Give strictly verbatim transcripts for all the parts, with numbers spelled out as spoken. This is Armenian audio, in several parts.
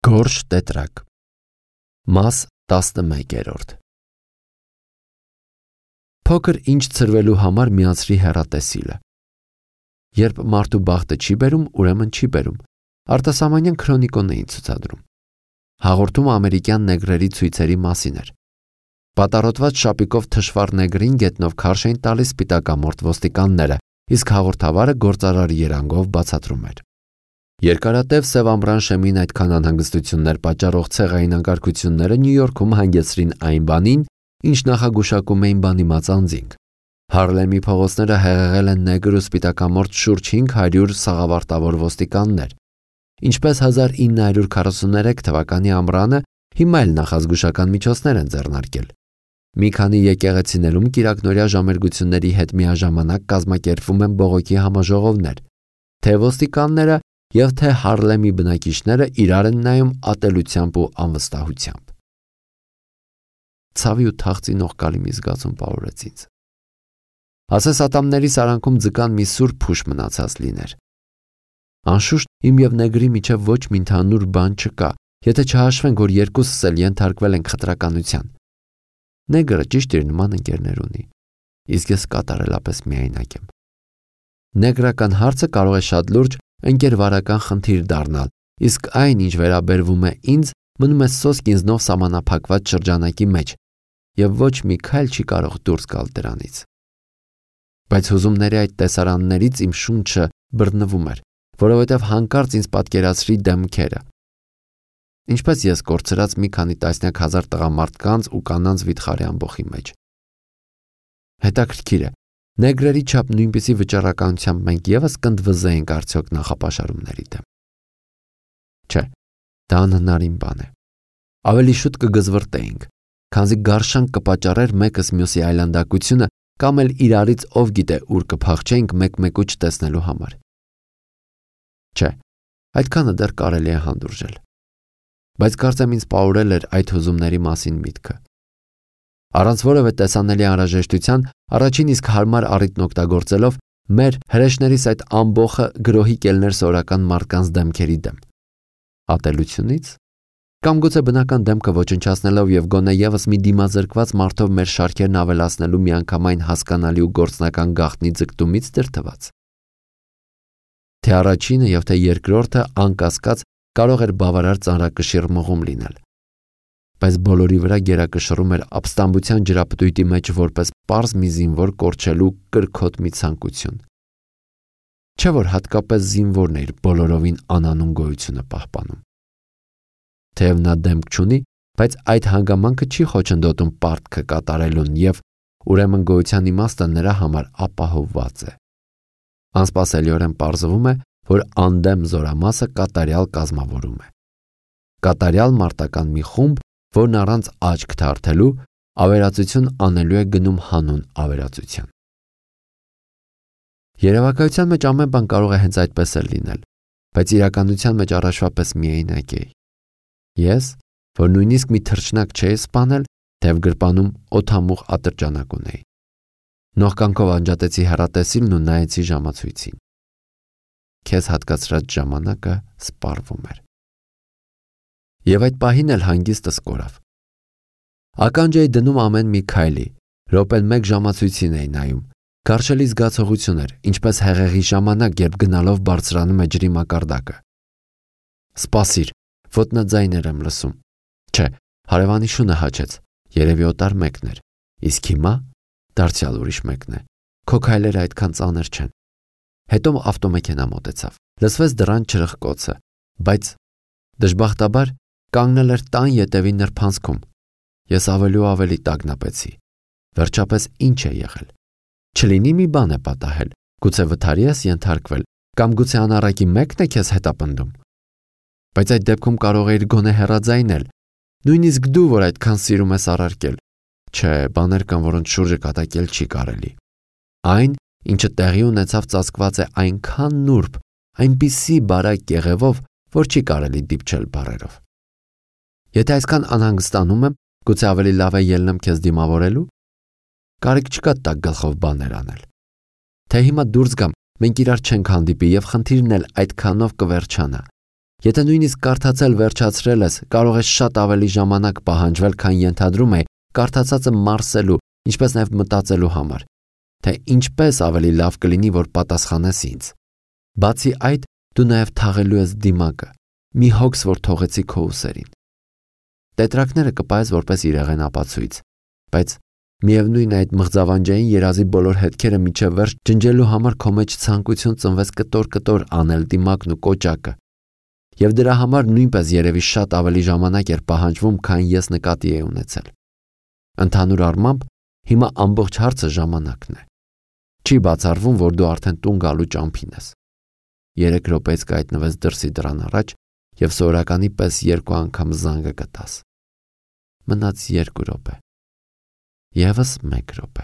Գորշ տետրակ Մաս տասնմեկերորդ Փոքր ինչ ցրվելու համար միացրի հեռատեսիլը։ Երբ մարդու բախտը չի բերում, ուրեմն չի բերում։ Արտասահմանյան քրոնիկոն էին ցուցադրում։ Հաղորդումը ամերիկյան նեգրերի ցույցերի մասին էր։ Պատառոտված շապիկով թշվառ նեգրին գետնով քարշ էին տալիս սպիտակամորթ ոստիկանները, իսկ հաղորդավարը գործարարի երանգով բացատրում էր։ Երկարատև սև ամռան շեմին այդքան անհանգստություններ պատճառող ցեղային անկարգությունները Նյու Յորքում հանգեցրին այն բանին, ինչ նախագուշակում էին բանիմաց անձինք։ Հարլեմի փողոցները հեղեղել են նեգր ու սպիտակամորթ շուրջ հինգ հարյուր սաղավարտավոր ոստիկաններ, ինչպես հազար ինը հարյուր քառասուներեք թվականի ամռանը հիմա էլ նախազգուշական միջոցներ են ձեռնարկել։ Մի քանի եկեղեցիներում կիրակնօրյա ժամերգությունների հետ միաժամանակ կազմակերպվում են բողոքի համաժողովներ, թե ոստիկանները և թե Հարլեմի բնակիչները իրար են նայում ատելությամբ ու անվստահությամբ։ Ցավի ու թախծի նողկալի մի զգացում պարուրեց ինձ։ Ասես ատամների սարանքում ձկան մի սուր փուշ մնացած լիներ։ Անշուշտ իմ և նեգրի միջև ոչ մի ընդհանուր բան չկա, եթե չհաշվենք, որ երկուսս էլ ենթարկվել ենք խտրականության։ Նեգրը ճիշտ իր նման ընկերներ ունի, իսկ ես կատարելապես միայնակ եմ։ Նեգրական հարցը կարող է շատ լուրջ ընկերվարական խնդիր դառնալ, իսկ այն, ինչ վերաբերվում է ինձ, մնում է սոսկ ինձնով սահմանափակված շրջանակի մեջ, և ոչ մի քայլ չի կարող դուրս գալ դրանից։ Բայց հուզումների այդ տեսարաններից իմ շունչը բռնվում էր, որովհետև հանկարծ ինձ պատկերացրի դեմքերը։ Ինչպես ես կորցրած մի քանի տասնյակ հազար տղամարդկանց ու կանանց վիթխարի ամբոխի մեջ։ Հետաքրքիր է, նեգրերի չափ նույնպիսի վճռականությամբ մենք ևս կընդվզեինք արդյոք նախապաշարումների դեմ։ Չէ, դա անհնարին բան է։ Ավելի շուտ կգզվրտեինք, քանզի գարշանք կպատճառեր մեկս մյուսի այլանդակությունը կամ էլ իրարից ով գիտե ուր կփախչեինք մեկ-մեկու չտեսնելու համար։ Չէ, այդքանը դեռ կարելի է հանդուրժել։ Բայց կարծեմ ինձ պարուրել էր այդ հուզումների մասին միտքը։ Առանց որևէ տեսանելի անհրաժեշտության առաջին իսկ հարմար առիթն օգտագործելով մեր հրեշներիս այդ ամբոխը գրոհի կելներ սորական մարդկանց դեմքերի դեմ։ Ատելությունից կամ գուցե բնական դեմքը ոչնչացնելով և գոնե ևս մի դիմազրկված մարդով մեր շարքերն ավելացնելու միանգամայն հասկանալի ու գործնական գաղտնի ձգտումից դրդված։ Թե առաջինը և թե երկրորդը անկասկած կարող էր բավարար ծանրակշիռ մղում լինել, բայց բոլորի վրա գերակշռում էր ապստամբության ջրապտույտի մեջ որպես պարզ մի զինվոր կորչելու կրքոտ մի ցանկություն։ Չէ՞ որ հատկապես զինվորն է իր բոլորովին անանուն գոյությունը պահպանում։ Թեև նա դեմք չունի, բայց այդ հանգամանքը չի խոչընդոտում պարտքը կատարելուն և ուրեմն գոյության իմաստը նրա համար ապահովված է։ Անսպասելիորեն պարզվում է, որ անդեմ զորամասը կատարյալ կազմավորում է։ Կատարյալ մարտական մի խումբ, որն առանց աչք թարթելու ավերածություն անելու է գնում հանուն ավերածության։ Երևակայության մեջ ամեն բան կարող է հենց այդպես էլ լինել, բայց իրականության մեջ առաջվա պես միայնակ էի։ Ես, որ նույնիսկ մի թռչնակ չէի սպանել, թեև գրպանում օդամուղ ատրճանակ ունեի։ Նողկանքով անջատեցի հեռատեսիլն ու նայեցի ժամացույցին։ Քեզ հատկացրած ժամանակը սպառվում էր։ Եվ այդ պահին էլ հանգիստս կորավ։ Ականջ էի դնում ամեն մի քայլի, րոպեն մեկ ժամացույցին էի նայում։ Գարշելի զգացողություն էր, ինչպես հեղեղի ժամանակ, երբ գնալով բարձրանում է ջրի մակարդակը։ Սպասիր, ոտնաձայներ եմ լսում։ Չէ, հարևանի շունը հաչեց, երևի օտար մեկն էր, իսկ հիմա դարձյալ ուրիշ մեկն է։ Քո քայլերը այդքան ծանր չեն։ Հետո ավտոմեքենա մոտեցավ, լսվեց դռան չրխկոցը, բայց դժբախտաբար կանգնել էր տան ետևի նրբանցքում։ Ես ավելի ու ավելի տագնապեցի։ Վերջապես ինչ է եղել։ Չլինի մի բան է պատահել, գուցե վթարի ես ենթարկվել, կամ գուցե անառակի մեկն է քեզ հետապնդում։ Բայց այդ դեպքում կարող էիր գոնե հեռաձայնել, նույնիսկ դու, որ այդքան սիրում ես առարկել։ Չէ, բաներ կան, որոնց շուրջը կատակել չի կարելի։ Այն, ինչը տեղի ունեցավ, ծածկված է այնքան նուրբ, այնպիսի բարակ կեղևով, որ չի կարելի դիպչել բառերով։ Եթե այսքան անհանգստանում եմ, գուցե ավելի լավ է ելնեմ քեզ դիմավորելու։ Կարիք չկա տակ գլխով բաներ անել։ Թե հիմա դուրս գամ, մենք իրար չենք հանդիպի և խնդիրն էլ այդքանով կվերջանա։ Եթե նույնիսկ կարդացել վերջացրել ես, կարող ես շատ ավելի ժամանակ պահանջվել, քան ենթադրում է կարդացածը մարսելու, ինչպես նաև մտածելու համար, թե ինչպես ավելի լավ կլինի, որ պատասխանես ինձ։ Բացի այդ, դու նաև թաղելու ես դիմակը, մի հոգս, որ թողեցի քո ուսերին։ Տետրակները կպայես որպես իրեղեն ապացույց, բայց միևնույն է այդ մղձավանջային երազի բոլոր հետքերը միջև վերջ ջնջելու համար քո մեջ ցանկություն ծնվեց կտոր-կտոր անել դիմակն ու կոճակը, և դրա համար նույնպես երևի շատ ավելի ժամանակ էր պահանջվում, քան ես նկատի էի ունեցել։ Ընդհանուր առմամբ, հիմա ամբողջ հարցը ժամանակն է։ Չի բացառվում, որ դու արդեն տուն գալու ճամփին ես։ Երեք րոպեից կհայտնվես դրսի դռան առաջ և սովորականի պես երկու անգամ զանգը կտաս։ Մնաց երկու րոպե։ Եվս մեկ րոպե։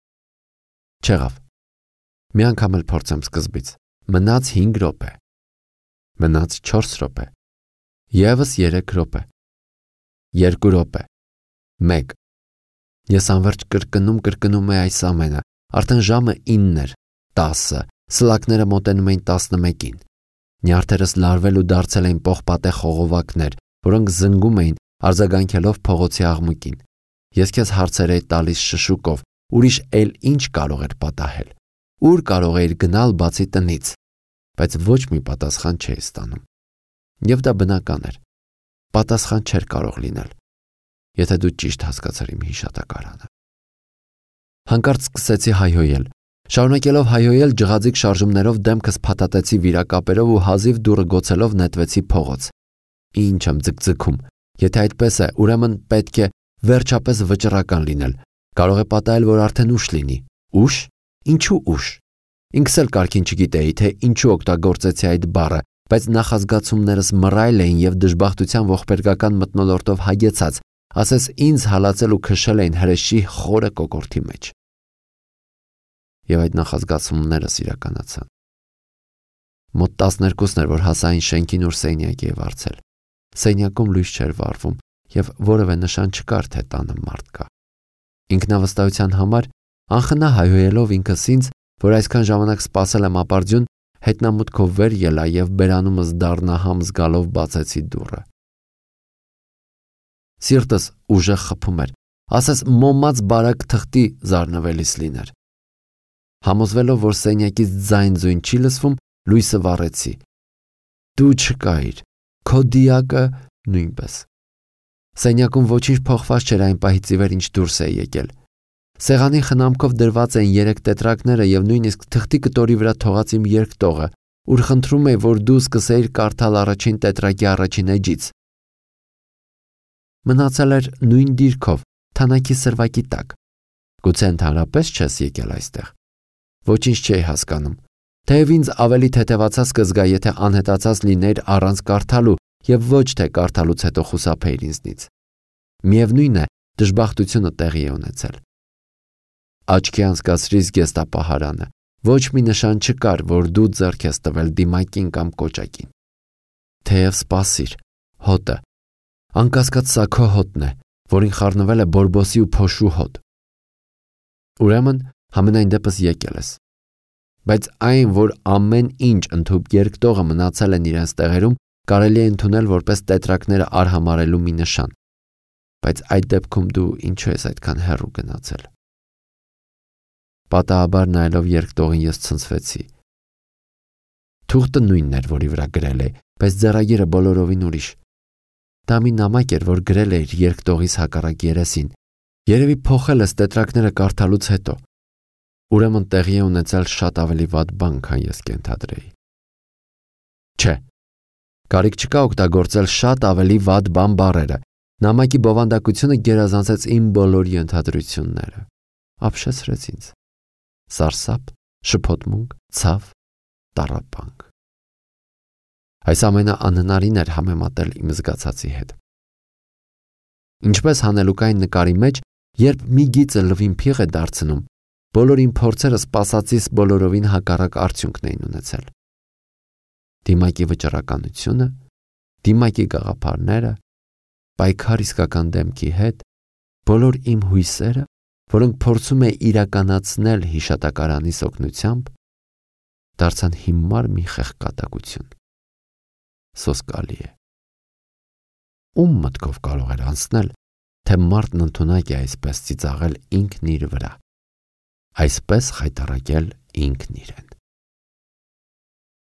Չեղավ։ Մի անգամ էլ փորձեմ սկզբից։ Մնաց հինգ րոպե։ Մնաց չորս րոպե։ Եվս երեք րոպե։ Երկու րոպե։ Մեկ։ Ես անվերջ կրկնում կրկնում էի այս ամենը։ Արդեն ժամը ինն էր, տասը, սլակները մոտենում էին տասնմեկին։ Նյարդերս լարվել ու դարձել էին պողպատե խողովակներ, որոնք զնգում էին արձագանքելով փողոցի աղմուկին։ Ես քեզ հարցեր էի տալիս շշուկով, ուրիշ էլ ինչ կարող էր պատահել։ Ուր կարող էիր գնալ բացի տնից, բայց ոչ մի պատասխան չէի ստանում։ Եվ դա բնական էր։ Պատասխան չէր կարող լինել, եթե դու ճիշտ հասկացար իմ հիշատակարանը։ Հանկարծ սկսեցի հայհոյել։ Շարունակելով հայհոյել ջղաձիկ շարժումներով դեմքս փաթաթեցի վիրակապերով ու հազիվ դուռը գոցելով նետվեցի փողոց։ Ինչ եմ ձգձգում։ Եթե այդպես է, ուրեմն պետք է վերջապես վճռական լինել։ Կարող է պատահել, որ արդեն ուշ լինի։ Ուշ? Ինչու ուշ։ Ինքս էլ կարգին չգիտեի, թե ինչու օգտագործեցի այդ բառը, բայց նախազգացումներս մռայլ էին և դժբախտության ողբերգական մթնոլորտով հագեցած, ասես ինձ հալածել ու քշել էին հրեշի խորը կոկորդի մեջ։ Եվ այդ նախազգացումներս իրականացան։ Մոտ տասներկուսն էր, որ հասա այն շենքին, ուր սենյակի է վարձել։ Սենյակում լույս չէր վառվում և որևէ նշան չկար, թե տանը մարդ կա։ Ինքնավստահության համար, անխնա հայհոյելով ինքս ինձ, որ այսքան ժամանակ սպասել եմ ապարդյուն, հետնամուտքով վեր ելա և բերանումս դառնահամ զգալով բացեցի դուռը։ Սիրտս ուժեղ խփում էր, ասես մոմած բարակ թղթի զարնվելիս լիներ։ Համոզվելով, որ սենյակից ձայն-ձույն չի լսվում, լույսը վառեցի։ Դու չկայիր, քո դիակը նույնպես։ Սենյակում ոչինչ փոխված չէր այն պահից ի վեր, ինչ դուրս էի եկել։ Սեղանի խնամքով դրված էին երեք տետրակները և նույնիսկ թղթի կտորի վրա թողած իմ երկտողը, ուր խնդրում էի, որ դու սկսեիր կարդալ առաջին տետրակի առաջին էջից։ Մնացել էր նույն դիրքով, թանաքի սրվակի տակ։ Գուցե ընդհանրապես չես եկել այստեղ։ Ոչինչ չէի հասկանում։ Թեև ինձ ավելի թեթևացած կզգա, եթե անհետացած լինեիր առանց կարդալու և ոչ թե կարդալուց հետո խուսափեիր ինձնից։ Միևնույն է, դժբախտությունը տեղի է ունեցել։ Աչքի անցկացրի զգեստապահարանը։ Ոչ մի նշան չկար, որ դու ձեռք ես տվել դիմակին կամ կոճակին։ Թեև սպասիր, հոտը։ Անկասկած սա քո հոտն է, որին խառնվել է բորբոսի ու փոշու հոտ։ Ուրեմն համենայն դեպս եկել ես։ Բայց այն, որ ամեն ինչ ընդհուպ երկտողը մնացել են իրենց տեղերում, կարելի է ընդունել որպես տետրակները արհամարելու մի նշան։ Բայց այդ դեպքում դու ինչու ես այդքան հեռու գնացել։ Պատահաբար նայելով երկտողին ես ցնցվեցի։ Թուղթը նույնն էր, որի վրա գրել էի, բայց ձեռագիրը բոլորովին ուրիշ։ Դա մի նամակ էր, որ գրել էիր երկտողից հակառակ երեսին։ Երևի փոխել ես տետրակները կարդալուց հետո։ Ուրեմն տեղի է ունեցել շատ ավելի վատ բան, քան ես կենթադրեի։ Չէ, կարիք չկա օգտագործել շատ ավելի վատ բան բառերը։ Նամակի բովանդակությունը գերազանցեց իմ բոլոր ենթադրությունները։ Ապշեցրեց ինձ։ Սարսափ, շփոթմունք, ցավ, տառապանք։ Այս ամենը անհնարին էր համեմատել իմ զգացածի հետ։ Ինչպես հանելուկային նկարի մեջ, երբ մի գիծը լվին փիղ է դարձնում, բոլոր իմ փորձերը սպասածիս բոլորովին հակառակ արդյունքն էին ունեցել։ Դիմակի վճռականությունը, դիմակի գաղափարները, պայքար իսկական դեմքի հետ, բոլոր իմ հույսերը, որոնք փորձում է իրականացնել հիշատակարանիս օգնությամբ, դարձան հիմար մի խեղկատակություն։ սոսկալի է։ Ում մտքով կարող էր անցնել, թե մարդն ընդունակ է այսպես ծիծաղել ինքն իր վրա, այսպես խայտառակել ինքն իրեն։